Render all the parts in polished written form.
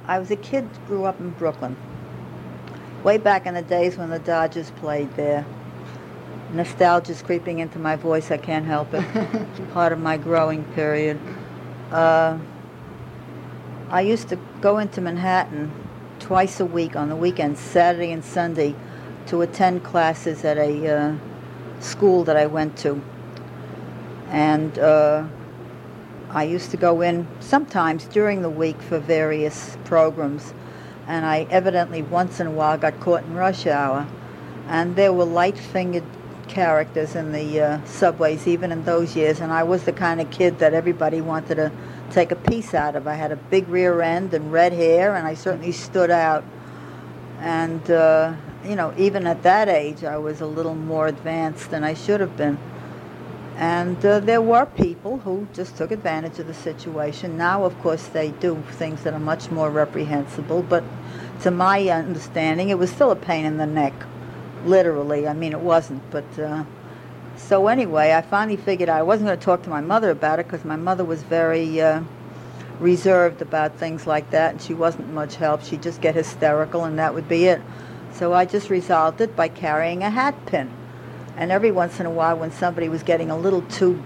I was a kid, grew up in Brooklyn. Way back in the days when the Dodgers played there. Nostalgia's creeping into my voice, I can't help it. Part of my growing period. I used to go into Manhattan twice a week on the weekends, Saturday and Sunday, to attend classes at a school that I went to. And I used to go in sometimes during the week for various programs. And I evidently once in a while got caught in rush hour. And there were light-fingered characters in the subways even in those years. And I was the kind of kid that everybody wanted to take a piece out of. I had a big rear end and red hair, and I certainly stood out. And, even at that age, I was a little more advanced than I should have been. And there were people who just took advantage of the situation. Now, of course, they do things that are much more reprehensible, but to my understanding, it was still a pain in the neck, literally. I mean, it wasn't, but... So anyway, I finally figured I wasn't going to talk to my mother about it because my mother was very reserved about things like that, and she wasn't much help. She'd just get hysterical, and that would be it. So I just resolved it by carrying a hat pin. And every once in a while, when somebody was getting a little too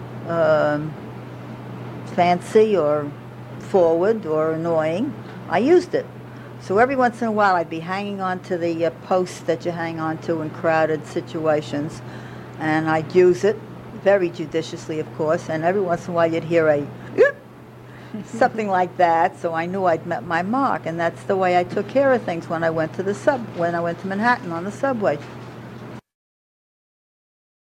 fancy or forward or annoying, I used it. So every once in a while, I'd be hanging on to the posts that you hang on to in crowded situations, and I'd use it very judiciously, of course, and every once in a while you'd hear a something like that, so I knew I'd met my mark, and that's the way I took care of things when I went to Manhattan on the subway.